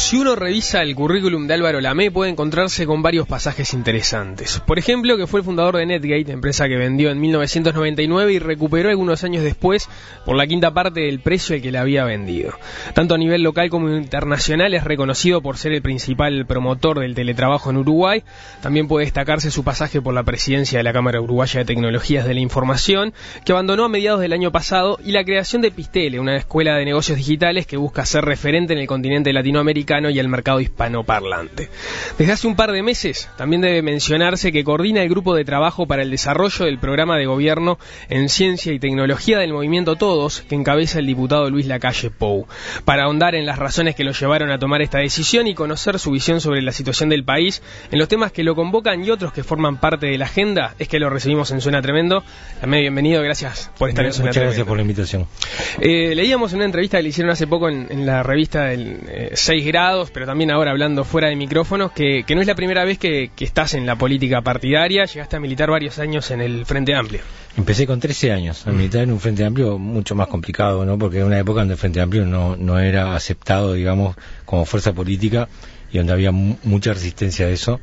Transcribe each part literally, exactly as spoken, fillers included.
Si uno revisa el currículum de Álvaro Lamé, puede encontrarse con varios pasajes interesantes. Por ejemplo, que fue el fundador de Netgate, empresa que vendió en mil novecientos noventa y nueve y recuperó algunos años después por la quinta parte del precio al que la había vendido. Tanto a nivel local como internacional es reconocido por ser el principal promotor del teletrabajo en Uruguay. También puede destacarse su pasaje por la presidencia de la Cámara Uruguaya de Tecnologías de la Información, que abandonó a mediados del año pasado, y la creación de Pistele, una escuela de negocios digitales que busca ser referente en el continente latinoamericano y el mercado hispanoparlante. Desde hace un par de meses también debe mencionarse que coordina el grupo de trabajo para el desarrollo del programa de gobierno en ciencia y tecnología del movimiento Todos, que encabeza el diputado Luis Lacalle Pou. Para ahondar en las razones que lo llevaron a tomar esta decisión y conocer su visión sobre la situación del país, en los temas que lo convocan y otros que forman parte de la agenda, es que lo recibimos en Suena Tremendo. Lamé, bienvenido, gracias por estar en Suena Tremendo. Muchas gracias por la invitación. Eh, leíamos en una entrevista que le hicieron hace poco en, en la revista del eh, seis grados, pero también ahora hablando fuera de micrófonos, que, que no es la primera vez que, que estás en la política partidaria. Llegaste a militar varios años en el Frente Amplio. Empecé con trece años a militar en un Frente Amplio mucho más complicado, ¿no? Porque era una época donde el Frente Amplio no, no era aceptado, digamos, como fuerza política, y donde había mu- mucha resistencia a eso.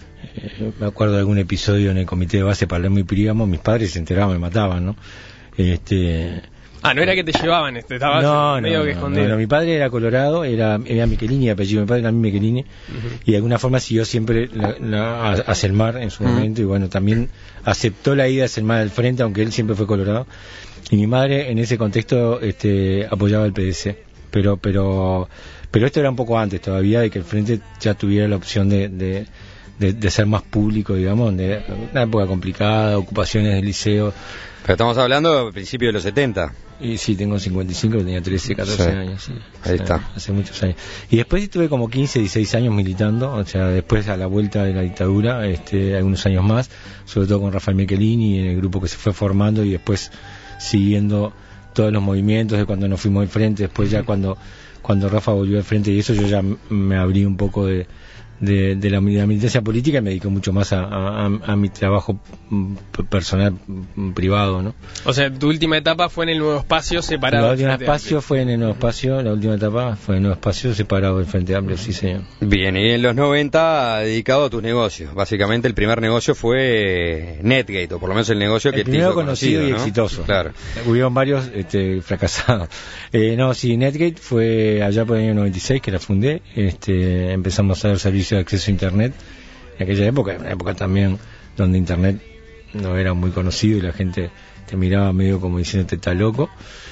Eh, me acuerdo de algún episodio en el comité de base Palermo y Pirígamo, mis padres se enteraban, me mataban, ¿no? Este... Ah, no era que te llevaban, este, estabas no, medio no, que no, escondido. No, no, mi padre era colorado, era, era Michelini, apellido mi padre era Michelini, uh-huh. Y de alguna forma siguió siempre la, la, a, a Selmar en su uh-huh. momento, y bueno, también aceptó la ida a Selmar al frente, aunque él siempre fue colorado, y mi madre en ese contexto este, apoyaba el P D C, pero, pero, pero esto era un poco antes todavía de que el frente ya tuviera la opción de, de, de, de ser más público, digamos, donde una época complicada, ocupaciones del liceo. Pero estamos hablando a principios de los setenta. Y sí, tengo cincuenta y cinco, tenía trece, catorce sí. años. Sí. Ahí o sea, está. Hace muchos años. Y después estuve como quince, dieciséis años militando, o sea, después a la vuelta de la dictadura, este, algunos años más, sobre todo con Rafael Michelini, en el grupo que se fue formando, y después siguiendo todos los movimientos de cuando nos fuimos al frente, después ya cuando, cuando Rafa volvió al frente y eso, yo ya me abrí un poco de... De, de, la, de la militancia política y me dedico mucho más a, a, a mi trabajo personal privado, ¿no? O sea, tu última etapa fue en el Nuevo Espacio separado. La última espacio fue en el Nuevo Espacio, la última etapa fue en el Nuevo Espacio separado del Frente Amplio, sí señor. Bien, y en los noventa dedicado a tus negocios. Básicamente el primer negocio fue Netgate, o por lo menos el negocio el que te hizo primero conocido, conocido, y ¿no? exitoso. Claro. Hubieron varios este, fracasados. Eh, no, sí, Netgate fue allá por el año noventa y seis que la fundé. Este, empezamos a dar servicio de acceso a Internet en aquella época, una época también donde Internet no era muy conocido y la gente te miraba medio como diciéndote está loco.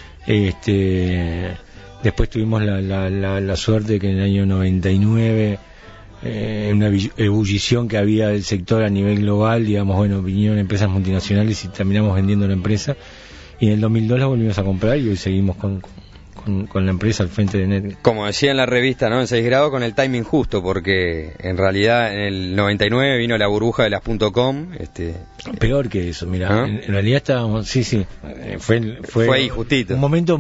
Este, después tuvimos la, la, la, la suerte de que en el año noventa y nueve, eh, en una ebullición que había del sector a nivel global, digamos, bueno, vinieron empresas multinacionales y terminamos vendiendo la empresa, y en el dos mil dos la volvimos a comprar y hoy seguimos con, con Con, con la empresa al frente de Netgate. Como decía en la revista, ¿no? En seis grados, con el timing justo, porque en realidad en el noventa y nueve vino la burbuja de las .com. Este, Peor que eso, mira, ¿Ah? en, en realidad estábamos, sí, sí, fue, fue, fue ahí justito. Un momento,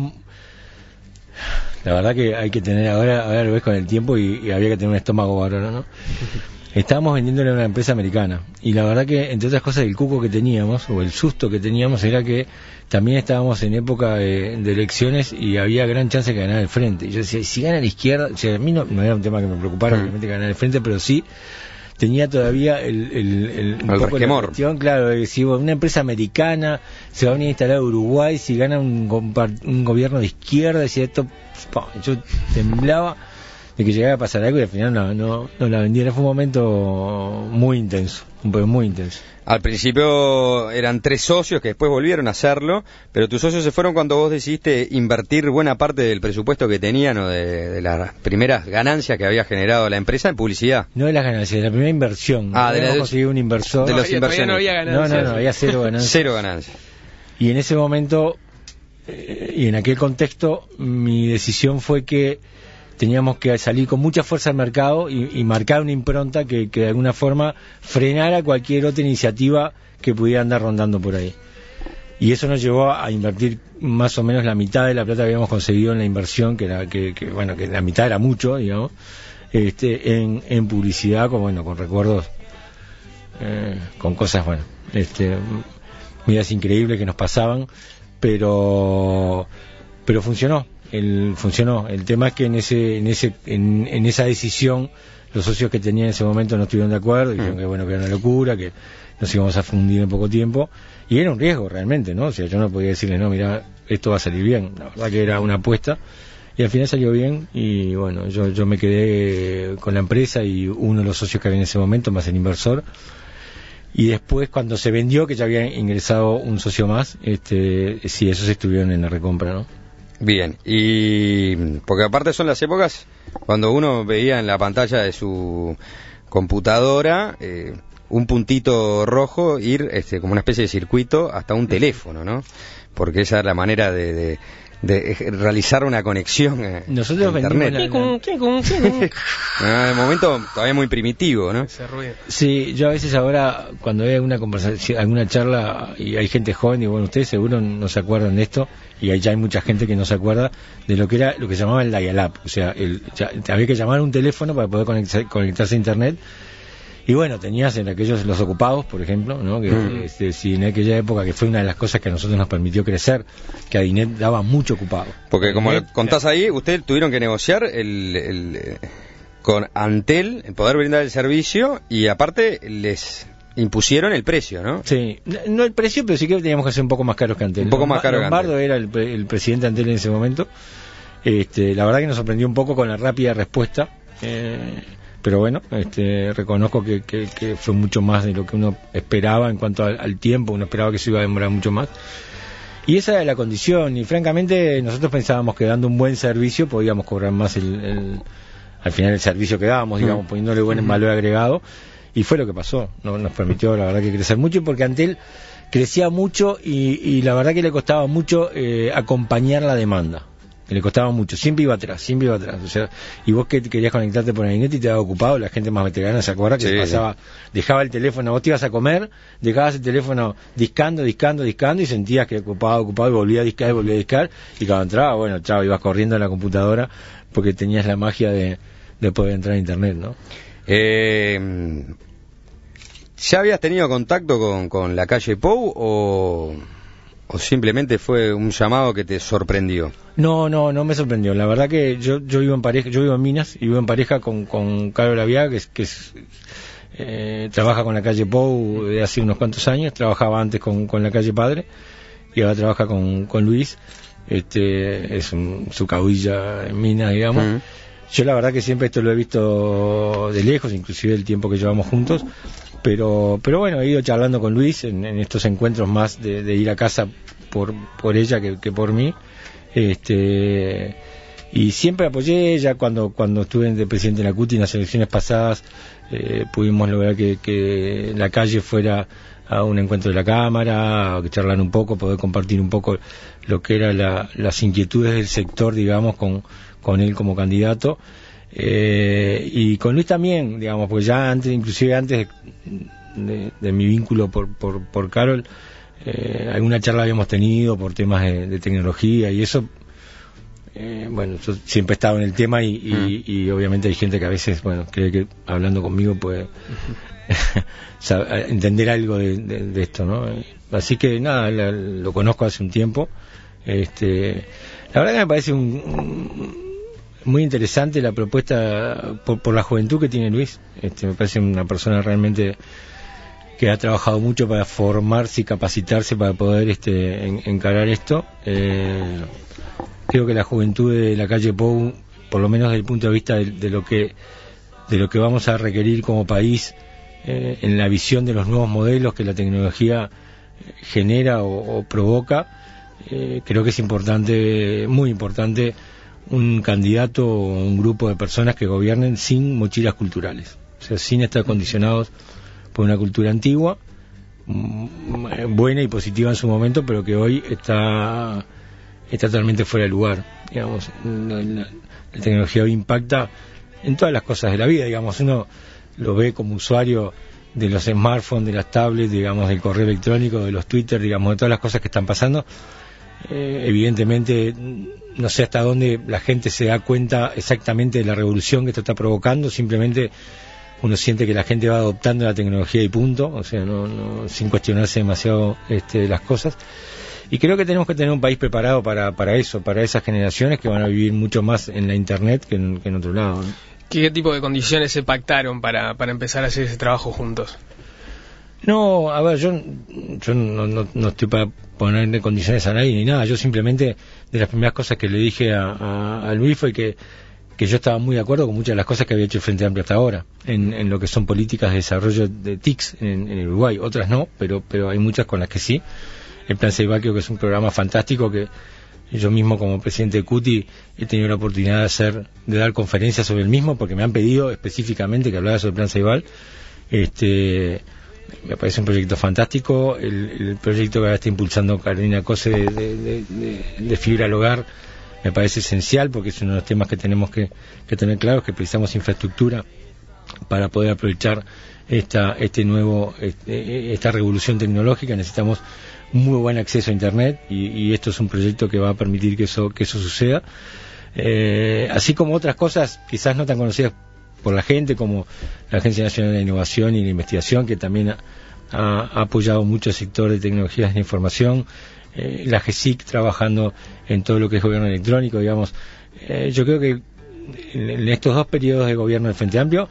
la verdad que hay que tener, ahora, ahora lo ves con el tiempo y, y había que tener un estómago bárbaro, ¿no? Estábamos vendiéndole a una empresa americana, y la verdad que, entre otras cosas, el cuco que teníamos, o el susto que teníamos, era que también estábamos en época de, de elecciones y había gran chance de ganar el frente. Y yo decía, si gana la izquierda, o sea, a mí no, no era un tema que me preocupara, obviamente, ganar el frente, pero sí tenía todavía el, el, el, un el poco resquemor. La cuestión, claro, de que si una empresa americana se va a venir a instalar a Uruguay, si gana un, un gobierno de izquierda, decía esto, yo temblaba de que llegara a pasar algo y al final no, no, no la vendieron. Fue un momento muy intenso, un poco muy intenso. Al principio eran tres socios que después volvieron a hacerlo, pero tus socios se fueron cuando vos decidiste invertir buena parte del presupuesto que tenían, o de, de las primeras ganancias que había generado la empresa en publicidad. No de las ganancias, de la primera inversión. Ah, de la de, conseguir un inversor. De los no, inversores. No había ganancias. No, no, no, había cero ganancias. Cero ganancias. Y en ese momento, eh, y en aquel contexto, mi decisión fue que teníamos que salir con mucha fuerza al mercado y, y marcar una impronta que, que de alguna forma frenara cualquier otra iniciativa que pudiera andar rondando por ahí. Y eso nos llevó a invertir más o menos la mitad de la plata que habíamos conseguido en la inversión, que era que, que bueno, que la mitad era mucho, digamos, este, en, en publicidad, con bueno, con recuerdos, eh, con cosas, bueno, este, vidas increíbles que nos pasaban, pero pero funcionó. el, funcionó. El tema es que en ese, en ese, en, en esa decisión, los socios que tenían en ese momento no estuvieron de acuerdo, dijeron que bueno, que era una locura, que nos íbamos a fundir en poco tiempo, y era un riesgo realmente, ¿no? O sea, yo no podía decirle, no, mira, esto va a salir bien. La verdad que era una apuesta, y al final salió bien, y bueno, yo, yo me quedé con la empresa y uno de los socios que había en ese momento, más el inversor. Y después, cuando se vendió, que ya había ingresado un socio más, este, sí, esos estuvieron en la recompra, ¿no? Bien, y porque aparte son las épocas cuando uno veía en la pantalla de su computadora eh, un puntito rojo ir este, como una especie de circuito hasta un teléfono, ¿no? Porque esa es la manera de... de de realizar una conexión a Nosotros internet. La, la... de momento todavía muy primitivo, ¿no? Sí, yo a veces ahora cuando hay alguna conversación, alguna charla y hay gente joven y bueno, ustedes seguro no se acuerdan de esto y ya hay mucha gente que no se acuerda de lo que era lo que se llamaba el dial-up, o sea, el, ya, había que llamar a un teléfono para poder conectarse, conectarse a internet. Y bueno, tenías en aquellos los ocupados, por ejemplo, ¿no? Que mm. este, si en aquella época, que fue una de las cosas que a nosotros nos permitió crecer, que Adinet daba mucho ocupado. Porque como Adinet, contás ahí, ustedes tuvieron que negociar el, el, eh, con Antel, el poder brindar el servicio, y aparte les impusieron el precio, ¿no? Sí, no el precio, pero sí que teníamos que ser un poco más caros que Antel. Un poco más caro que Antel. Lombardo era el, el presidente de Antel en ese momento. Este, la verdad que nos sorprendió un poco con la rápida respuesta. Eh, pero bueno, este, reconozco que, que, que fue mucho más de lo que uno esperaba en cuanto al, al tiempo, uno esperaba que se iba a demorar mucho más. Y esa era la condición, y francamente nosotros pensábamos que dando un buen servicio podíamos cobrar más el, el al final el servicio que dábamos, digamos, poniéndole buen valor agregado, y fue lo que pasó, no, nos permitió la verdad que crecer mucho, porque Antel crecía mucho y, y la verdad que le costaba mucho eh, acompañar la demanda. Le costaba mucho, siempre iba atrás, siempre iba atrás, o sea, y vos que querías conectarte por Adinet y te daba ocupado, la gente más veterana se acuerda que sí, pasaba, sí. Dejaba el teléfono, vos te ibas a comer, dejabas el teléfono discando, discando, discando y sentías que ocupaba, ocupado y volvía a discar y volvía a discar, y cuando entraba, bueno, chao, ibas corriendo a la computadora porque tenías la magia de, de poder entrar a internet, ¿no? Eh, ¿Ya habías tenido contacto con, con la calle Pou o...? ¿O simplemente fue un llamado que te sorprendió? No, no, no me sorprendió. La verdad que yo yo vivo en pareja, yo vivo en Minas y vivo en pareja con con Carol Laviaga, que es, que es, eh, trabaja con la calle Pou de hace unos cuantos años. Trabajaba antes con, con la calle Padre y ahora trabaja con, con Luis. Este es un, su caudilla en Minas, digamos. Uh-huh. Yo la verdad que siempre esto lo he visto de lejos, inclusive el tiempo que llevamos juntos. Pero pero bueno, he ido charlando con Luis en, en estos encuentros más de, de ir a casa por por ella que, que por mí, este y siempre apoyé. Ya cuando cuando estuve de presidente de la C U T I en las elecciones pasadas, eh, pudimos lograr que, que la calle fuera a un encuentro de la Cámara, a charlar un poco, poder compartir un poco lo que eran la, las inquietudes del sector, digamos, con, con él como candidato. Eh, y con Luis también, digamos, porque ya antes, inclusive antes de, de, de mi vínculo por por, por Carol, eh, alguna charla habíamos tenido por temas de, de tecnología y eso. Eh, bueno, yo siempre he estado en el tema y, y, mm. y obviamente hay gente que a veces, bueno, cree que hablando conmigo puede entender algo de, de, de esto, ¿no? Así que nada, la, lo conozco hace un tiempo. Este, la verdad que me parece un, un muy interesante la propuesta por, por la juventud que tiene Luis. Este, me parece una persona realmente que ha trabajado mucho para formarse y capacitarse para poder este, en, encarar esto. Eh, creo que la juventud de la calle Pou, por lo menos desde el punto de vista de, de lo que de lo que vamos a requerir como país, eh, en la visión de los nuevos modelos que la tecnología genera o, o provoca, eh, creo que es importante, muy importante, un candidato o un grupo de personas que gobiernen sin mochilas culturales, o sea, sin estar condicionados por una cultura antigua, buena y positiva en su momento, pero que hoy está está totalmente fuera de lugar. Digamos, la, la, la tecnología hoy impacta en todas las cosas de la vida, digamos, uno lo ve como usuario de los smartphones, de las tablets, digamos, del correo electrónico, de los Twitter, digamos, de todas las cosas que están pasando. Eh, evidentemente no sé hasta dónde la gente se da cuenta exactamente de la revolución que esto está provocando. Simplemente uno siente que la gente va adoptando la tecnología y punto, o sea, no, no sin cuestionarse demasiado este, las cosas. y creo que tenemos que tener un país preparado para, para eso, para esas generaciones que van a vivir mucho más en la internet que en, que en otro lado, ¿no? ¿Qué tipo de condiciones se pactaron para, para empezar a hacer ese trabajo juntos? No, a ver, yo, yo no, no, no estoy para ponerle condiciones a nadie ni nada. Yo simplemente, de las primeras cosas que le dije a, a, a Luis fue que, que yo estaba muy de acuerdo con muchas de las cosas que había hecho el Frente Amplio hasta ahora, en, en lo que son políticas de desarrollo de T I C s en, en Uruguay. Otras no, pero, pero hay muchas con las que sí. El Plan Ceibal creo que es un programa fantástico que yo mismo como presidente de CUTI he tenido la oportunidad de hacer, de dar conferencias sobre el mismo, porque me han pedido específicamente que hablara sobre el Plan Ceibal. Este, me parece un proyecto fantástico. El, el proyecto que ahora está impulsando Carolina Cose de, de, de, de, de fibra al hogar me parece esencial, porque es uno de los temas que tenemos que, que tener claros, que precisamos infraestructura para poder aprovechar esta, este nuevo, este, esta revolución tecnológica. Necesitamos muy buen acceso a internet y, y esto es un proyecto que va a permitir que eso que eso suceda, eh, así como otras cosas quizás no tan conocidas por la gente, como la Agencia Nacional de Innovación y la Investigación, que también ha, ha apoyado mucho el sector de tecnologías de información, eh, la G E S I C trabajando en todo lo que es gobierno electrónico, digamos. Eh, yo creo que en, en estos dos periodos de gobierno del Frente Amplio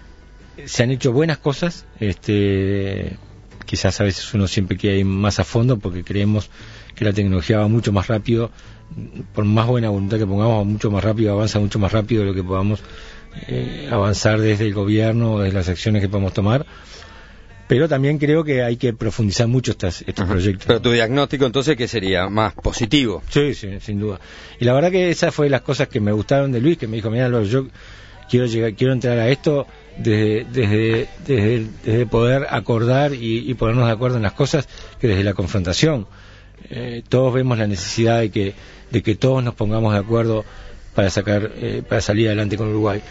se han hecho buenas cosas. este Quizás a veces uno siempre quiere ir más a fondo porque creemos que la tecnología va mucho más rápido, por más buena voluntad que pongamos, mucho más rápido, avanza mucho más rápido de lo que podamos eh, avanzar desde el gobierno o desde las acciones que podemos tomar. Pero también creo que hay que profundizar mucho estas, estos uh-huh. proyectos. Pero tu diagnóstico entonces, ¿qué sería? ¿Más positivo? Sí, sí, sin duda. Y la verdad que esa fue las cosas que me gustaron de Luis, que me dijo, mira, yo quiero llegar, quiero entrar a esto desde, desde, desde, desde poder acordar y, y ponernos de acuerdo en las cosas, que desde la confrontación. Eh, todos vemos la necesidad de que, de que todos nos pongamos de acuerdo para sacar, eh, para salir adelante con Uruguay.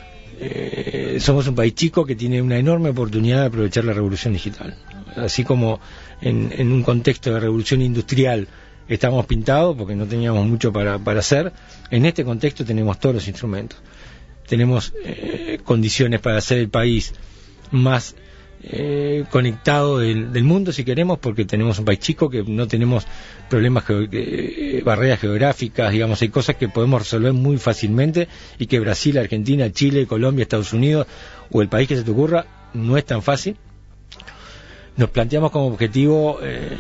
Eh, somos un país chico que tiene una enorme oportunidad de aprovechar la revolución digital. Así como en, en un contexto de revolución industrial estamos pintados porque no teníamos mucho para, para hacer, en este contexto tenemos todos los instrumentos. Tenemos eh, condiciones para hacer el país más eh, conectado del, del mundo, si queremos, porque tenemos un país chico, que no tenemos problemas, geo- eh, barreras geográficas, digamos, hay cosas que podemos resolver muy fácilmente y que Brasil, Argentina, Chile, Colombia, Estados Unidos o el país que se te ocurra no es tan fácil. Nos planteamos como objetivo, eh,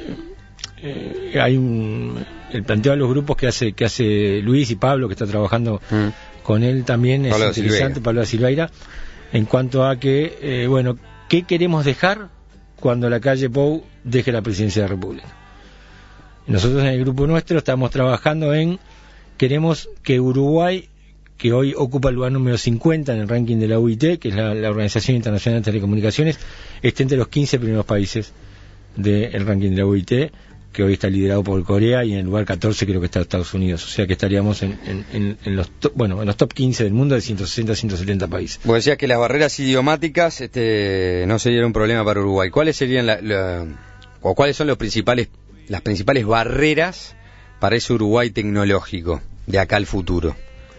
eh, hay un, el planteo de los grupos que hace que hace Luis y Pablo, que está trabajando mm. con él también, es Pablo interesante, Silveira. Pablo da Silveira, en cuanto a que, eh, bueno, ¿qué queremos dejar cuando la calle Pou deje la presidencia de la República? Nosotros en el grupo nuestro estamos trabajando en, queremos que Uruguay, que hoy ocupa el lugar número cincuenta en el ranking de la U I T, que es la, la Organización Internacional de Telecomunicaciones, esté entre los quince primeros países del ranking de la U I T, que hoy está liderado por Corea, y en el lugar catorce creo que está Estados Unidos. O sea que estaríamos en, en, en, en los top, bueno, en los top quince del mundo de ciento sesenta a ciento setenta países. Vos decías que las barreras idiomáticas este, no serían un problema para Uruguay. ¿Cuáles serían la, la, o cuáles son los principales, las principales barreras para ese Uruguay tecnológico de acá al futuro?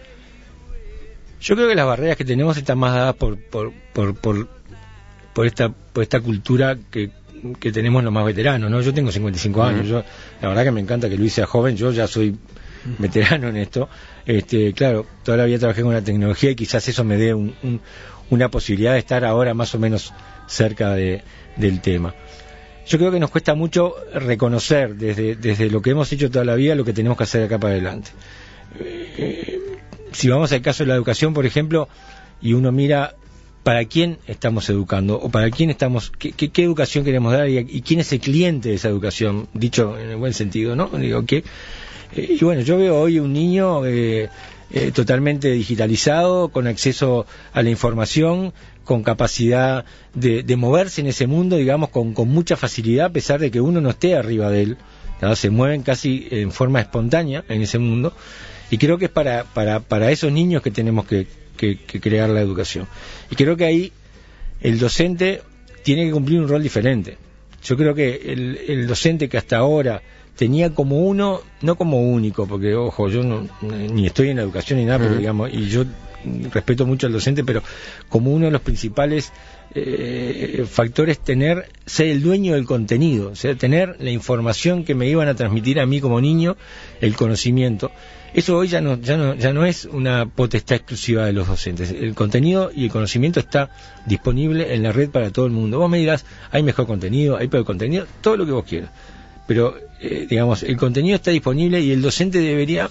Yo creo que las barreras que tenemos están más dadas por por por por, por esta por esta cultura que que tenemos los más veteranos, ¿no? Yo tengo cincuenta y cinco años, uh-huh. yo la verdad que me encanta que Luis sea joven, yo ya soy veterano en esto. Este, claro, toda la vida trabajé con la tecnología y quizás eso me dé un, un, una posibilidad de estar ahora más o menos cerca de, del tema. Yo creo que nos cuesta mucho reconocer desde, desde lo que hemos hecho toda la vida lo que tenemos que hacer acá para adelante. Eh, si vamos al caso de la educación, por ejemplo, y uno mira para quién estamos educando o para quién estamos, qué, qué, qué educación queremos dar y, y quién es el cliente de esa educación, dicho en el buen sentido, ¿no? Digo que eh, y bueno, yo veo hoy un niño eh, eh, totalmente digitalizado, con acceso a la información, con capacidad de, de moverse en ese mundo, digamos, con, con mucha facilidad, a pesar de que uno no esté arriba de él, ¿no? Se mueven casi en forma espontánea en ese mundo, y creo que es para, para, para esos niños que tenemos que Que, que crear la educación. Y creo que ahí el docente tiene que cumplir un rol diferente. Yo creo que el, el docente que hasta ahora tenía como uno, no como único, porque ojo, yo no, ni estoy en la educación ni nada, uh-huh. pero digamos, y yo respeto mucho al docente, pero como uno de los principales eh, factores, tener, ser el dueño del contenido, o sea, tener la información que me iban a transmitir a mí como niño, el conocimiento. Eso hoy ya no, ya no, ya no es una potestad exclusiva de los docentes. El contenido y el conocimiento está disponible en la red para todo el mundo. Vos me dirás, hay mejor contenido, hay peor contenido, todo lo que vos quieras. Pero, eh, digamos, el contenido está disponible y el docente debería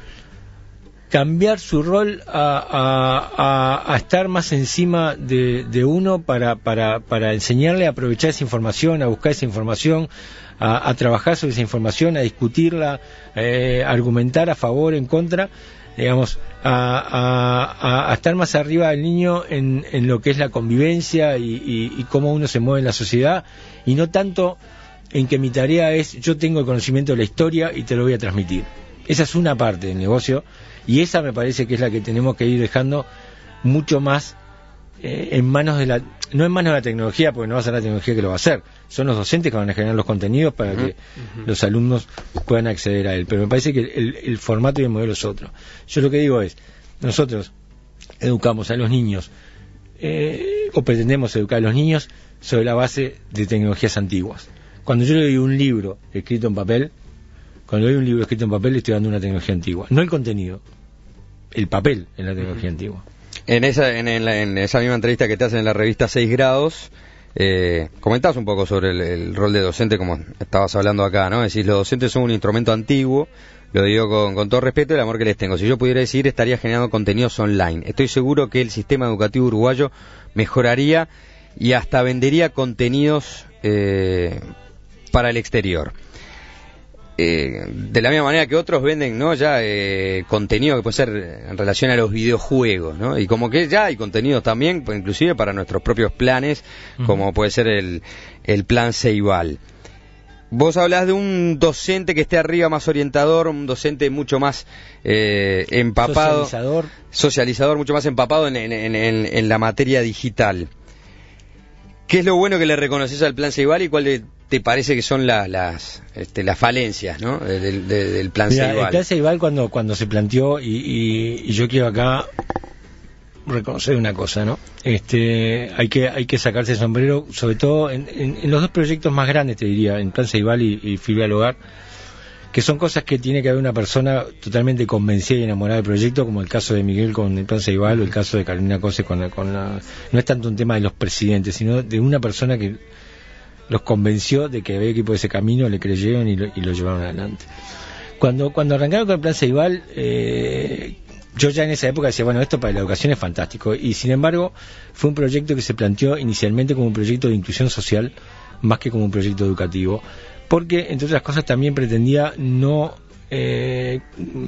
cambiar su rol a, a, a, a estar más encima de, de uno para, para, para enseñarle a aprovechar esa información, a buscar esa información, a, a trabajar sobre esa información, a discutirla, eh, a argumentar a favor, en contra, digamos, a, a, a estar más arriba del niño en, en lo que es la convivencia y, y, y cómo uno se mueve en la sociedad, y no tanto en que mi tarea es, yo tengo el conocimiento de la historia y te lo voy a transmitir. Esa es una parte del negocio, y esa me parece que es la que tenemos que ir dejando mucho más eh, en manos de la, no en manos de la tecnología, porque no va a ser la tecnología que lo va a hacer, son los docentes que van a generar los contenidos para uh-huh. que uh-huh. los alumnos puedan acceder a él, pero me parece que el, el formato y el modelo es otro. Yo lo que digo es, nosotros educamos a los niños, eh, o pretendemos educar a los niños sobre la base de tecnologías antiguas. Cuando yo le doy un libro escrito en papel, cuando le doy un libro escrito en papel, le estoy dando una tecnología antigua, no el contenido, el papel en la tecnología uh-huh. antigua. En esa, en, en, la, en esa misma entrevista que te hacen en la revista seis grados, eh, comentás un poco sobre el, el rol de docente, como estabas hablando acá, ¿no? Es decir, los docentes son un instrumento antiguo, lo digo con, con todo respeto y el amor que les tengo. Si yo pudiera decir, estaría generando contenidos online. Estoy seguro que el sistema educativo uruguayo mejoraría y hasta vendería contenidos eh, para el exterior. Eh, de la misma manera que otros venden, ¿no? Ya eh, contenido que puede ser en relación a los videojuegos, ¿no? Y como que ya hay contenidos también, pues, inclusive para nuestros propios planes, uh-huh. como puede ser el, el plan Ceibal. Vos hablás de un docente que esté arriba, más orientador, un docente mucho más eh, empapado, socializador, socializador, mucho más empapado en, en, en, en la materia digital. ¿Qué es lo bueno que le reconoces al plan Ceibal y cuál de, te parece que son la, las este, las falencias, ¿no? del, del, del plan Mira, Ceibal? El plan Ceibal cuando, cuando se planteó, y, y, y yo quiero acá reconocer una cosa, ¿no? Este, hay que hay que sacarse el sombrero, sobre todo en, en, en los dos proyectos más grandes, te diría, en plan Ceibal y, y Fibra al Hogar, que son cosas que tiene que haber una persona totalmente convencida y enamorada del proyecto, como el caso de Miguel con el plan Ceibal o el caso de Carolina Cose con la, con la... No es tanto un tema de los presidentes, sino de una persona que los convenció de que había que ir por ese camino, le creyeron y lo, y lo llevaron adelante. Cuando cuando arrancaron con el plan Ceibal, eh, yo ya en esa época decía, bueno, esto para la educación es fantástico, y sin embargo fue un proyecto que se planteó inicialmente como un proyecto de inclusión social más que como un proyecto educativo, porque entre otras cosas también pretendía no eh,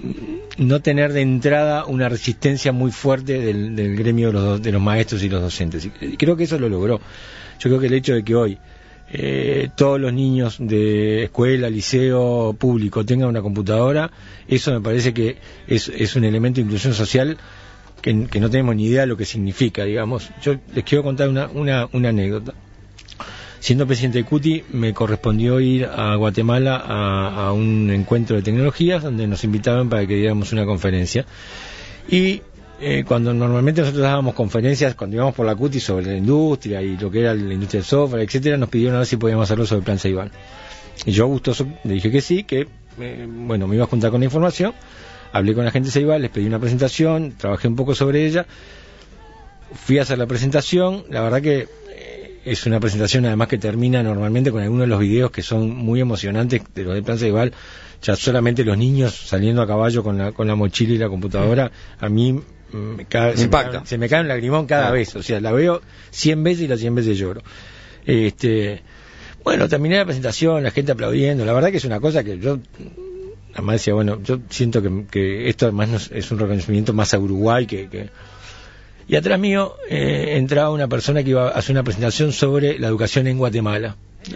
no tener de entrada una resistencia muy fuerte del, del gremio de los, de los maestros y los docentes, y creo que eso lo logró. Yo creo que el hecho de que hoy eh, todos los niños de escuela, liceo público tengan una computadora, eso me parece que es, es un elemento de inclusión social que, que no tenemos ni idea de lo que significa, digamos. Yo les quiero contar una, una, una anécdota. Siendo presidente de CUTI, me correspondió ir a Guatemala a, a un encuentro de tecnologías donde nos invitaban para que diéramos una conferencia. Y eh, cuando normalmente nosotros dábamos conferencias, cuando íbamos por la CUTI sobre la industria y lo que era la industria del software, etcétera, nos pidieron a ver si podíamos hacerlo sobre el plan Ceibal. Y yo gustoso le dije que sí, que eh, bueno, me iba a juntar con la información, hablé con la gente de Ceibal, les pedí una presentación, trabajé un poco sobre ella, fui a hacer la presentación, la verdad que es una presentación además que termina normalmente con algunos de los videos que son muy emocionantes de los de plan Ceibal. Ya solamente los niños saliendo a caballo con la, con la mochila y la computadora, a mí me cae, se, me cae, se me cae un lagrimón cada ah. vez, o sea, la veo cien veces y las cien veces lloro. Este, bueno, terminé la presentación, la gente aplaudiendo, la verdad que es una cosa que yo además decía, bueno, yo siento que, que esto además es un reconocimiento más a Uruguay que... que y atrás mío eh, entraba una persona que iba a hacer una presentación sobre la educación en Guatemala.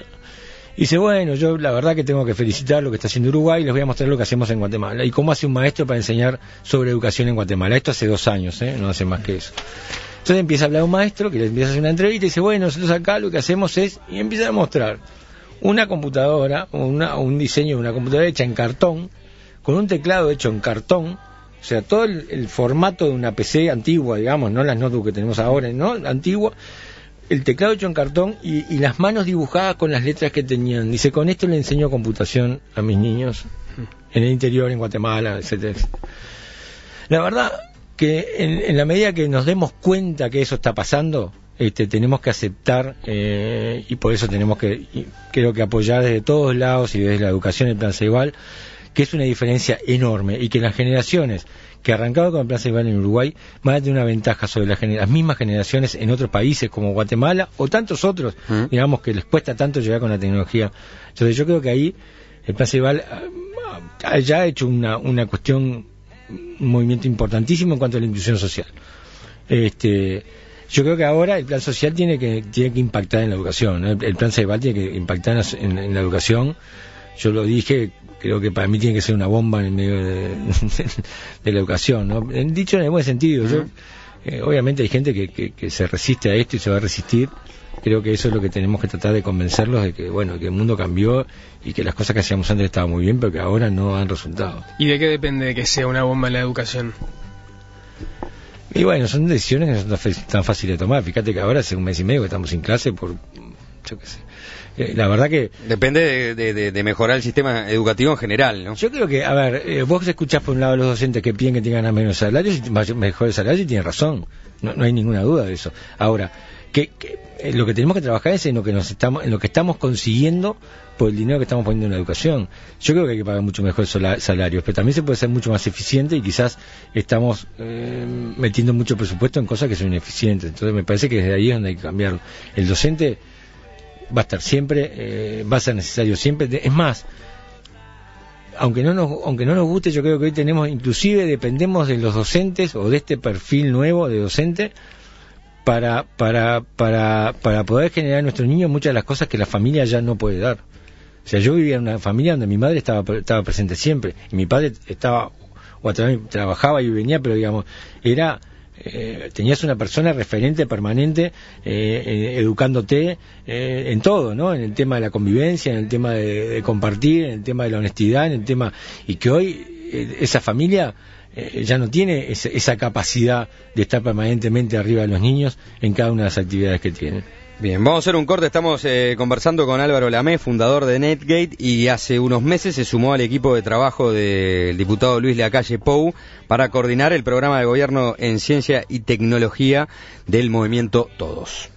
Y dice, bueno, yo la verdad que tengo que felicitar lo que está haciendo Uruguay y les voy a mostrar lo que hacemos en Guatemala. Y cómo hace un maestro para enseñar sobre educación en Guatemala. Esto hace dos años, ¿eh? No hace más que eso. Entonces empieza a hablar un maestro que le empieza a hacer una entrevista y dice, bueno, nosotros acá lo que hacemos es... Y empieza a mostrar una computadora, una, un diseño de una computadora hecha en cartón, con un teclado hecho en cartón, O sea, todo el, el formato de una P C antigua, digamos, no las notebooks que tenemos ahora, no, antigua, el teclado hecho en cartón y, y las manos dibujadas con las letras que tenían. Dice, con esto le enseño computación a mis niños en el interior, en Guatemala, etcétera, etcétera. La verdad que en, en la medida que nos demos cuenta que eso está pasando, este, tenemos que aceptar eh, y por eso tenemos que, y creo que apoyar desde todos lados y desde la educación el Plan Ceibal, que es una diferencia enorme y que las generaciones que arrancaron con el Plan Ceibal en Uruguay van a tener una ventaja sobre las, gener- las mismas generaciones en otros países como Guatemala o tantos otros, ¿Mm? digamos, que les cuesta tanto llegar con la tecnología. Entonces yo creo que ahí el Plan Ceibal uh, ya ha hecho una, una cuestión, un movimiento importantísimo en cuanto a la inclusión social. Este, yo creo que ahora el plan social tiene que tiene que impactar en la educación, ¿no? el, el Plan Ceibal tiene que impactar en, en la educación. Yo lo dije, creo que para mí tiene que ser una bomba en el medio de, de la educación, ¿no? Dicho en el buen sentido. Yo, eh, obviamente hay gente que, que, que se resiste a esto y se va a resistir. Creo que eso es lo que tenemos que tratar de convencerlos de que, bueno, que el mundo cambió y que las cosas que hacíamos antes estaban muy bien, pero que ahora no dan resultado. ¿Y de qué depende de que sea una bomba en la educación? Y bueno, son decisiones que no son tan fáciles de tomar. Fíjate que ahora hace un mes y medio que estamos sin clase por, yo qué sé. Eh, la verdad que... Depende de, de, de mejorar el sistema educativo en general, ¿no? Yo creo que, a ver, eh, vos escuchás por un lado a los docentes que piden que tengan menos salarios y mejores salarios y tienen razón. No, no hay ninguna duda de eso. Ahora, que, que eh, lo que tenemos que trabajar es en lo que nos estamos, en lo que estamos consiguiendo por el dinero que estamos poniendo en la educación. Yo creo que hay que pagar mucho mejores salarios, pero también se puede ser mucho más eficiente y quizás estamos eh, metiendo mucho presupuesto en cosas que son ineficientes. Entonces me parece que desde ahí es donde hay que cambiarlo. El docente va a estar siempre, eh, va a ser necesario siempre. Es más, aunque no nos aunque no nos guste, yo creo que hoy tenemos, inclusive dependemos de los docentes o de este perfil nuevo de docente para para para para poder generar a nuestros niños muchas de las cosas que la familia ya no puede dar. O sea, yo vivía en una familia donde mi madre estaba estaba presente siempre y mi padre estaba o a través, trabajaba y venía, pero digamos, era Eh, tenías una persona referente permanente eh, eh, educándote eh, en todo, ¿no? En el tema de la convivencia, en el tema de, de compartir, en el tema de la honestidad, en el tema, y que hoy eh, esa familia eh, ya no tiene esa, esa capacidad de estar permanentemente arriba de los niños en cada una de las actividades que tienen. Bien, vamos a hacer un corte. Estamos eh, conversando con Álvaro Lamé, fundador de Netgate, y hace unos meses se sumó al equipo de trabajo del diputado Luis Lacalle Pou para coordinar el programa de gobierno en ciencia y tecnología del movimiento Todos.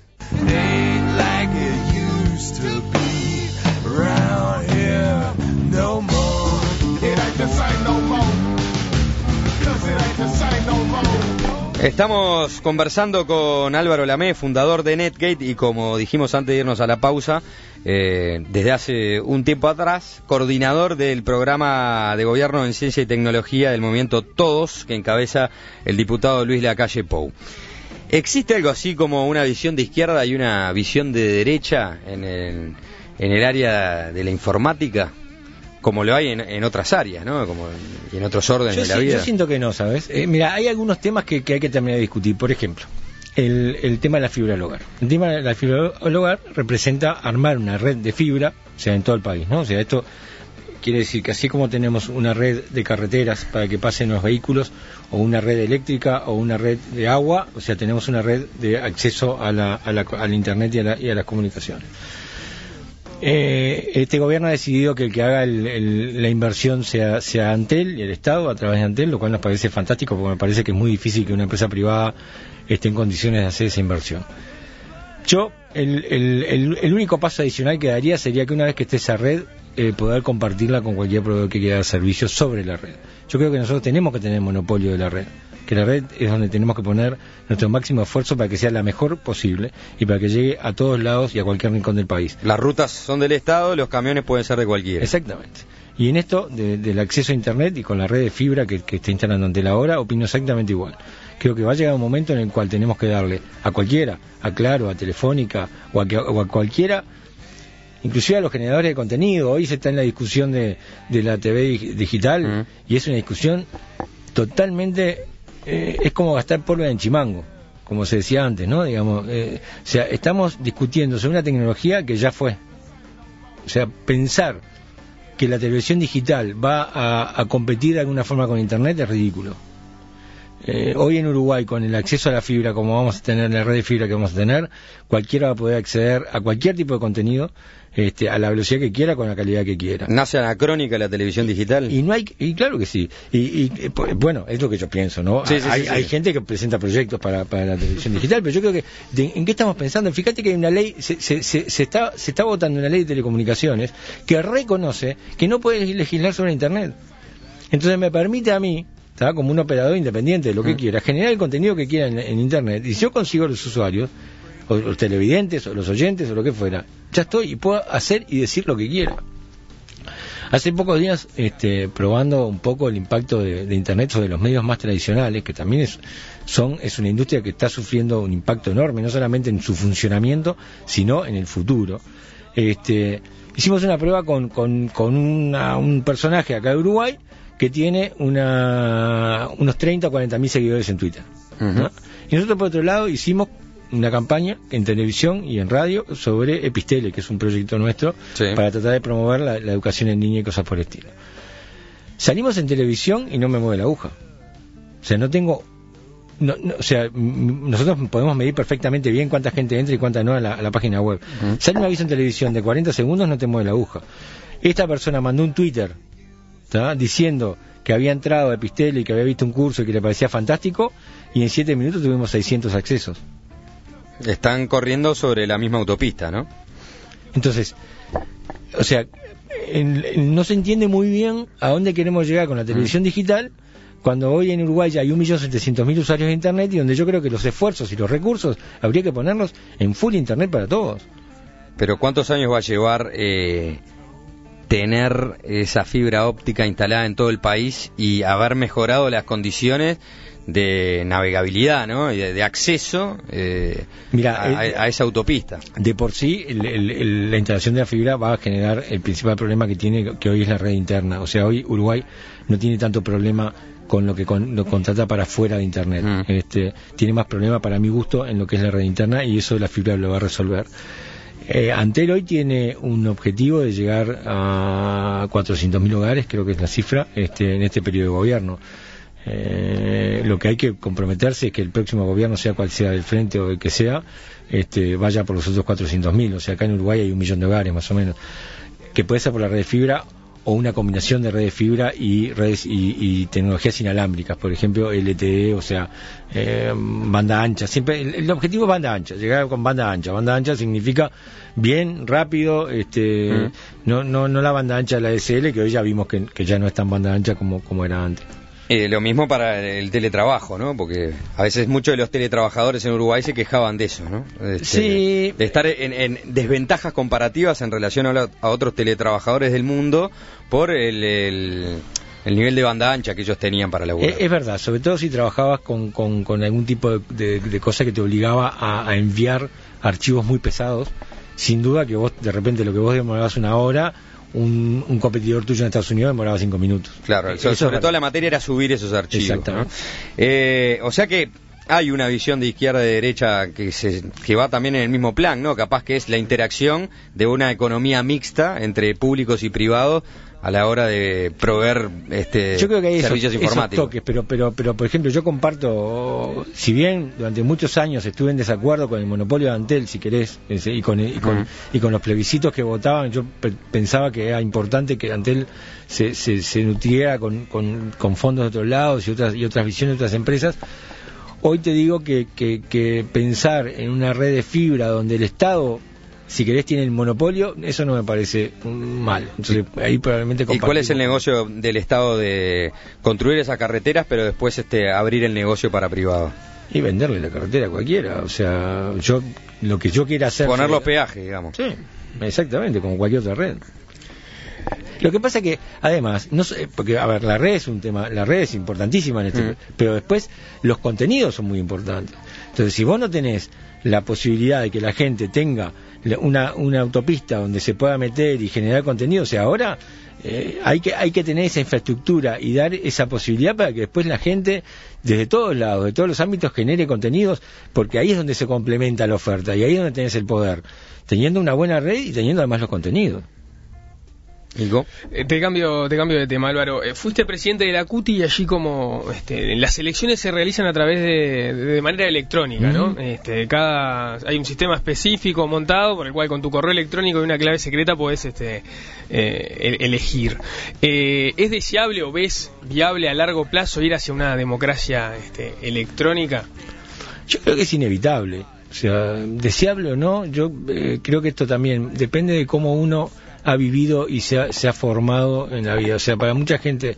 Estamos conversando con Álvaro Lamé, fundador de Netgate, y como dijimos antes de irnos a la pausa, eh, desde hace un tiempo atrás, coordinador del programa de gobierno en ciencia y tecnología del movimiento Todos, que encabeza el diputado Luis Lacalle Pou. ¿Existe algo así como una visión de izquierda y una visión de derecha en el, en el área de la informática? Como lo hay en, en otras áreas, ¿no? Como en, y en otros órdenes yo de la sí, vida. Yo siento que no, ¿sabes? Eh, mira, hay algunos temas que, que hay que terminar de discutir. Por ejemplo, el, el tema de la fibra al hogar. El tema de la fibra al hogar representa armar una red de fibra, o sea, en todo el país, ¿no? O sea, esto quiere decir que así como tenemos una red de carreteras para que pasen los vehículos, o una red eléctrica, o una red de agua, o sea, tenemos una red de acceso a la, a la, al Internet y a, la, y a las comunicaciones. Eh, este gobierno ha decidido que el que haga el, el, la inversión sea, sea Antel y el Estado a través de Antel, lo cual nos parece fantástico porque me parece que es muy difícil que una empresa privada esté en condiciones de hacer esa inversión. Yo, el, el, el, el único paso adicional que daría sería que una vez que esté esa red, eh, poder compartirla con cualquier proveedor que quiera dar servicios sobre la red. Yo creo que nosotros tenemos que tener monopolio de la red, que la red es donde tenemos que poner nuestro máximo esfuerzo para que sea la mejor posible y para que llegue a todos lados y a cualquier rincón del país. Las rutas son del Estado, los camiones pueden ser de cualquiera. Exactamente. Y en esto de, del acceso a Internet y con la red de fibra que, que está instalando Antel ahora, opino exactamente igual. Creo que va a llegar un momento en el cual tenemos que darle a cualquiera, a Claro, a Telefónica o a, o a cualquiera, inclusive a los generadores de contenido. Hoy se está en la discusión de, de la T V digital uh-huh. y es una discusión totalmente... Eh, es como gastar pólvora en chimango, como se decía antes, ¿no? Digamos, eh, o sea, estamos discutiendo sobre una tecnología que ya fue. O sea, pensar que la televisión digital va a, a competir de alguna forma con Internet es ridículo. Eh, hoy en Uruguay, con el acceso a la fibra, como vamos a tener, la red de fibra que vamos a tener, cualquiera va a poder acceder a cualquier tipo de contenido, este, a la velocidad que quiera, con la calidad que quiera. ¿Nace anacrónica la televisión digital? Y no hay, y claro que sí. Y, y eh, bueno, es lo que yo pienso, ¿no? Sí, sí, hay, sí, sí. hay gente que presenta proyectos para, para la televisión digital, pero yo creo que, de, ¿en qué estamos pensando? Fíjate que hay una ley, se, se, se, se está, se está votando una ley de telecomunicaciones que reconoce que no puedes legislar sobre Internet. Entonces me permite a mí, ¿tá?, como un operador independiente de lo que quiera, generar el contenido que quiera en, en Internet. Y si yo consigo los usuarios, o los televidentes, o los oyentes, o lo que fuera, ya estoy y puedo hacer y decir lo que quiera. Hace pocos días, este, probando un poco el impacto de, de Internet sobre los medios más tradicionales, que también es, son, es una industria que está sufriendo un impacto enorme, no solamente en su funcionamiento, sino en el futuro. Este, hicimos una prueba con, con, con una, un personaje acá de Uruguay que tiene una, unos treinta o cuarenta mil seguidores en Twitter, ¿no? Uh-huh. Y nosotros, por otro lado, hicimos una campaña en televisión y en radio sobre Epistele, que es un proyecto nuestro, sí, para tratar de promover la, la educación en línea y cosas por el estilo. Salimos en televisión y no me mueve la aguja. O sea, no tengo... No, no, o sea, m- nosotros podemos medir perfectamente bien cuánta gente entra y cuánta no a la, a la página web. Uh-huh. Sale un aviso en televisión de cuarenta segundos, no te mueve la aguja. Esta persona mandó un Twitter, ¿tá?, diciendo que había entrado a Epistele y que había visto un curso y que le parecía fantástico, y en siete minutos tuvimos seiscientos accesos. Están corriendo sobre la misma autopista, ¿no? Entonces, o sea, en, en, no se entiende muy bien a dónde queremos llegar con la televisión mm. digital, cuando hoy en Uruguay ya hay un millón setecientos mil usuarios de Internet, y donde yo creo que los esfuerzos y los recursos habría que ponerlos en full Internet para todos. Pero ¿cuántos años va a llevar eh, tener esa fibra óptica instalada en todo el país y haber mejorado las condiciones de navegabilidad, ¿no?, y de, de acceso eh, Mira, a, el, a esa autopista? De por sí, el, el, el, la instalación de la fibra va a generar el principal problema que tiene, que hoy es la red interna. O sea, hoy Uruguay no tiene tanto problema con lo que con, lo contrata para fuera de Internet. Mm. Este, tiene más problema, para mi gusto, en lo que es la red interna, y eso la fibra lo va a resolver. Eh, Antel hoy tiene un objetivo de llegar a cuatrocientos mil hogares, creo que es la cifra, este, en este periodo de gobierno. Eh, lo que hay que comprometerse es que el próximo gobierno, sea cual sea del frente o el que sea, este, vaya por los otros cuatrocientos mil. O sea, acá en Uruguay hay un millón de hogares más o menos, que puede ser por la red de fibra o una combinación de red de fibra y redes y, y tecnologías inalámbricas, por ejemplo L T E, o sea, eh, banda ancha. Siempre el, el objetivo es banda ancha, llegar con banda ancha. Banda ancha significa bien, rápido, este, mm. no, no, no la banda ancha de la D S L, que hoy ya vimos que, que ya no es tan banda ancha como, como era antes. Eh, lo mismo para el teletrabajo, ¿no? Porque a veces muchos de los teletrabajadores en Uruguay se quejaban de eso, ¿no? Este, sí. De estar en, en desventajas comparativas en relación a, la, a otros teletrabajadores del mundo por el, el, el nivel de banda ancha que ellos tenían para laburar. Es, es verdad, sobre todo si trabajabas con, con, con algún tipo de, de, de cosa que te obligaba a, a enviar archivos muy pesados. Sin duda que vos, de repente, lo que vos demorabas una hora, Un, un competidor tuyo en Estados Unidos demoraba cinco minutos. Claro, sobre, sobre todo la materia era subir esos archivos. Exactamente. ¿No? Eh, o sea que hay una visión de izquierda y derecha que se que va también en el mismo plan, ¿no? Capaz que es la interacción de una economía mixta entre públicos y privados a la hora de proveer este yo creo que hay servicios esos, informáticos. Esos toques, pero, pero, pero, por ejemplo, yo comparto, si bien durante muchos años estuve en desacuerdo con el monopolio de Antel, si querés, y con, y con, uh-huh. y con los plebiscitos que votaban, yo pe- pensaba que era importante que Antel se, se, se nutriera con, con, con fondos de otros lados y otras, y otras visiones de otras empresas. Hoy te digo que, que, que pensar en una red de fibra donde el Estado, si querés, tiene el monopolio, eso no me parece mal. Entonces, ahí probablemente ¿Y cuál es el negocio del Estado de construir esas carreteras, pero después este abrir el negocio para privado? Y venderle la carretera a cualquiera. O sea, yo lo que yo quiera hacer... Poner los peajes, digamos. Sí, exactamente, como cualquier otra red. Lo que pasa que, además, no sé, porque, a ver, la red es un tema, la red es importantísima en este, mm. pero después los contenidos son muy importantes. Entonces, si vos no tenés la posibilidad de que la gente tenga una, una autopista donde se pueda meter y generar contenido, o sea, ahora eh, hay que hay que tener esa infraestructura y dar esa posibilidad para que después la gente, desde todos lados, de todos los ámbitos, genere contenidos, porque ahí es donde se complementa la oferta y ahí es donde tenés el poder, teniendo una buena red y teniendo además los contenidos. Nico. Eh, te cambio te cambio de tema, Álvaro. Eh, fuiste presidente de la C U T I y allí como este, las elecciones se realizan a través de, de manera electrónica, ¿no? Uh-huh. Este, cada hay un sistema específico montado por el cual con tu correo electrónico y una clave secreta podés este, eh, elegir. Eh, ¿Es deseable o ves viable a largo plazo ir hacia una democracia este, electrónica? Yo creo que es inevitable. O sea, deseable o no, yo eh, creo que esto también depende de cómo uno ha vivido y se ha, se ha formado en la vida. O sea, para mucha gente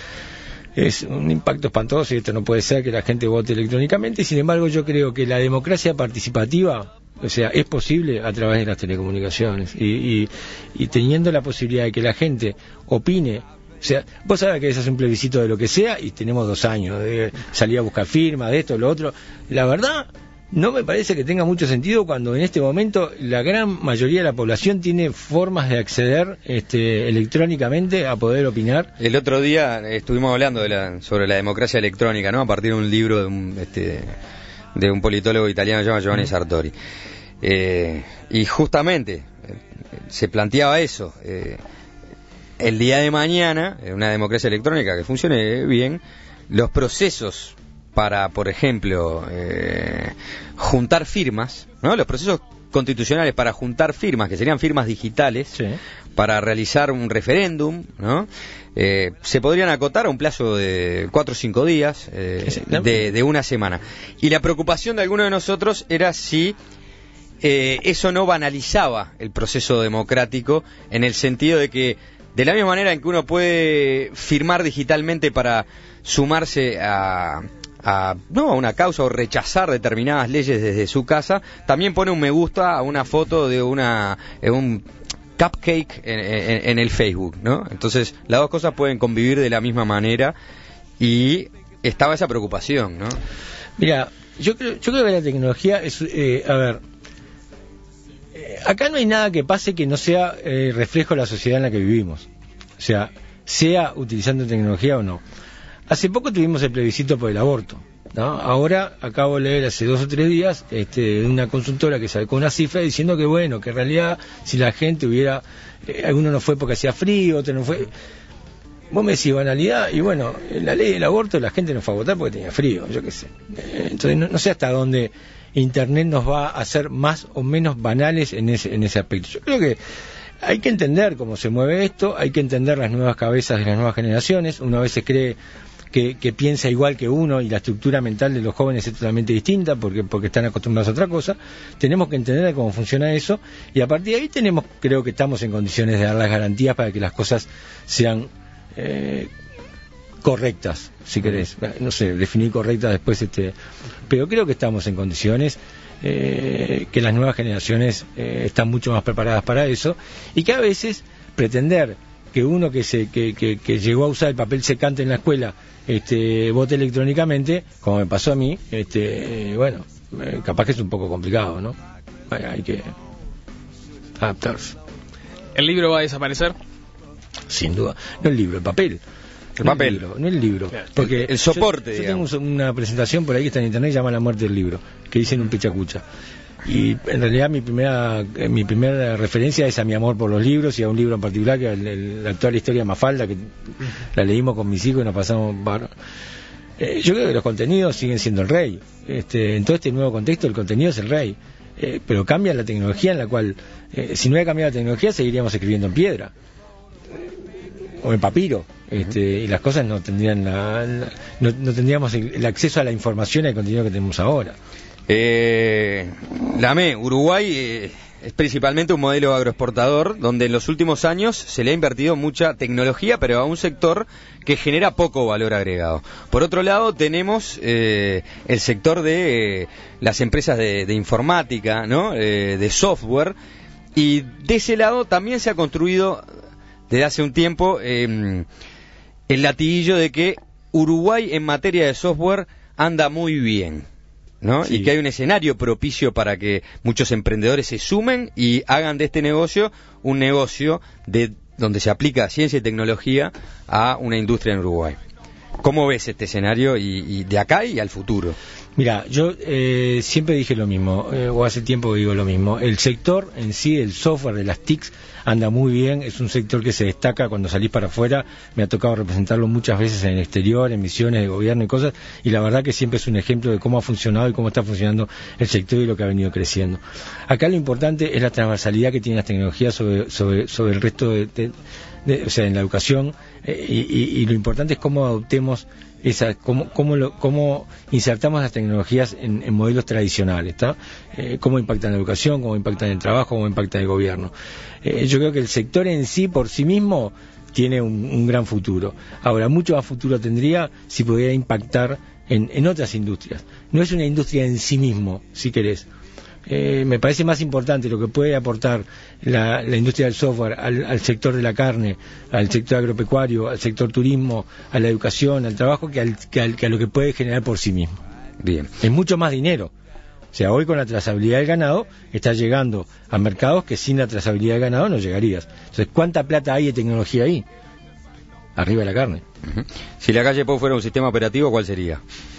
es un impacto espantoso y esto no puede ser que la gente vote electrónicamente. Sin embargo, yo creo que la democracia participativa, o sea, es posible a través de las telecomunicaciones y, y, y teniendo la posibilidad de que la gente opine. O sea, vos sabés que es un plebiscito de lo que sea y tenemos dos años de salir a buscar firmas, de esto, lo otro. La verdad, no me parece que tenga mucho sentido cuando en este momento la gran mayoría de la población tiene formas de acceder este, electrónicamente a poder opinar. El otro día estuvimos hablando de la, sobre la democracia electrónica, ¿no? A partir de un libro de un, este, de un politólogo italiano llamado Giovanni Sartori. Eh, y justamente eh, se planteaba eso. Eh, el día de mañana, en una democracia electrónica que funcione bien, los procesos para, por ejemplo, eh, juntar firmas, ¿no? Los procesos constitucionales para juntar firmas, que serían firmas digitales, sí, para realizar un referéndum, ¿no? Eh, se podrían acotar a un plazo de cuatro o cinco días, eh, de, de una semana. Y la preocupación de algunos de nosotros era si eh, eso no banalizaba el proceso democrático, en el sentido de que, de la misma manera en que uno puede firmar digitalmente para sumarse a... A, no, a una causa o rechazar determinadas leyes desde su casa, también pone un me gusta a una foto de una eh, un cupcake en, en, en el Facebook, ¿no? Entonces las dos cosas pueden convivir de la misma manera y estaba esa preocupación, ¿no? Mira, yo creo, yo creo que la tecnología es, eh, a ver, eh, acá no hay nada que pase que no sea eh, reflejo de la sociedad en la que vivimos, o sea, sea utilizando tecnología o no. Hace poco tuvimos el plebiscito por el aborto, ¿no? Ahora acabo de leer hace dos o tres días este, una consultora que sacó una cifra diciendo que bueno, que en realidad si la gente hubiera, eh, alguno no fue porque hacía frío, otro no fue. Vos me decís banalidad y bueno, en la ley del aborto la gente no fue a votar porque tenía frío, yo qué sé. Eh, entonces no, no sé hasta dónde Internet nos va a hacer más o menos banales en ese, en ese aspecto. Yo creo que hay que entender cómo se mueve esto, hay que entender las nuevas cabezas de las nuevas generaciones. Uno a veces cree Que, que piensa igual que uno y la estructura mental de los jóvenes es totalmente distinta porque, porque están acostumbrados a otra cosa. Tenemos que entender cómo funciona eso y a partir de ahí tenemos, creo que estamos en condiciones de dar las garantías para que las cosas sean eh, correctas, si querés, no sé, definir correctas después, este, pero creo que estamos en condiciones, eh, que las nuevas generaciones eh, están mucho más preparadas para eso y que a veces pretender que uno que se que, que, que llegó a usar el papel secante en la escuela este vote electrónicamente, como me pasó a mí, este eh, bueno, eh, capaz que es un poco complicado, ¿no? Bueno, hay que adaptarse. ¿El libro va a desaparecer? Sin duda. No el libro, el papel. El no papel. El libro, no el libro. Porque el, el soporte, yo, yo tengo una presentación por ahí que está en internet que llama La muerte del libro, que dicen un pechacucha. Y en realidad mi primera mi primera referencia es a mi amor por los libros y a un libro en particular que es el, el, la actual historia Mafalda, que la leímos con mis hijos y nos pasamos bar... eh, yo creo que los contenidos siguen siendo el rey, este, en todo este nuevo contexto el contenido es el rey, eh, pero cambia la tecnología en la cual eh, si no hubiera cambiado la tecnología seguiríamos escribiendo en piedra o en papiro, este, y las cosas no tendrían la, la, no, no tendríamos el, el acceso a la información y al contenido que tenemos ahora. Eh, la M E, Uruguay eh, es principalmente un modelo agroexportador donde en los últimos años se le ha invertido mucha tecnología, pero a un sector que genera poco valor agregado. Por otro lado tenemos eh, el sector de eh, las empresas de, de informática, ¿no? Eh, de software, y de ese lado también se ha construido desde hace un tiempo eh, el latiguillo de que Uruguay en materia de software anda muy bien, ¿no? Sí. Y que hay un escenario propicio para que muchos emprendedores se sumen y hagan de este negocio un negocio de donde se aplica ciencia y tecnología a una industria en Uruguay. ¿Cómo ves este escenario y, y de acá y al futuro? Mira, yo eh, siempre dije lo mismo, eh, o hace tiempo que digo lo mismo. El sector en sí, el software de las T I Cs, anda muy bien. Es un sector que se destaca cuando salís para afuera. Me ha tocado representarlo muchas veces en el exterior, en misiones de gobierno y cosas. Y la verdad que siempre es un ejemplo de cómo ha funcionado y cómo está funcionando el sector y lo que ha venido creciendo. Acá lo importante es la transversalidad que tienen las tecnologías sobre, sobre, sobre el resto de, de, de, o sea, en la educación. Eh, y, y, y lo importante es cómo adoptemos esa, cómo, cómo, lo, cómo insertamos las tecnologías en, en modelos tradicionales, ¿está? Eh, cómo impactan la educación, cómo impactan el trabajo, cómo impactan el gobierno. Eh, yo creo que el sector en sí, por sí mismo, tiene un, un gran futuro. Ahora, mucho más futuro tendría si pudiera impactar en, en otras industrias. No es una industria en sí mismo, si querés. Eh, me parece más importante lo que puede aportar la, la industria del software al, al sector de la carne, al sector agropecuario, al sector turismo, a la educación, al trabajo, que, al, que, al, que a lo que puede generar por sí mismo. Bien. Es mucho más dinero. O sea, hoy con la trazabilidad del ganado estás llegando a mercados que sin la trazabilidad del ganado no llegarías. Entonces, ¿cuánta plata hay de tecnología ahí? Arriba de la carne. Uh-huh. Si la calle Pou fuera un sistema operativo, ¿cuál sería?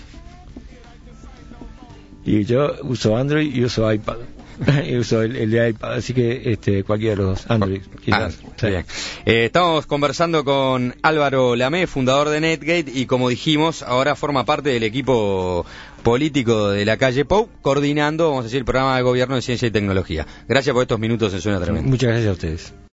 Y yo uso Android y uso iPad. y uso el, el de iPad, así que este, cualquiera de los dos. Android, quizás. Ah, sí. Bien. Eh, estamos conversando con Álvaro Lamé, fundador de Netgate, y como dijimos, ahora forma parte del equipo político de la calle Pou, coordinando, vamos a decir, el programa de gobierno de ciencia y tecnología. Gracias por estos minutos en Suena Tremendo. Muchas gracias a ustedes.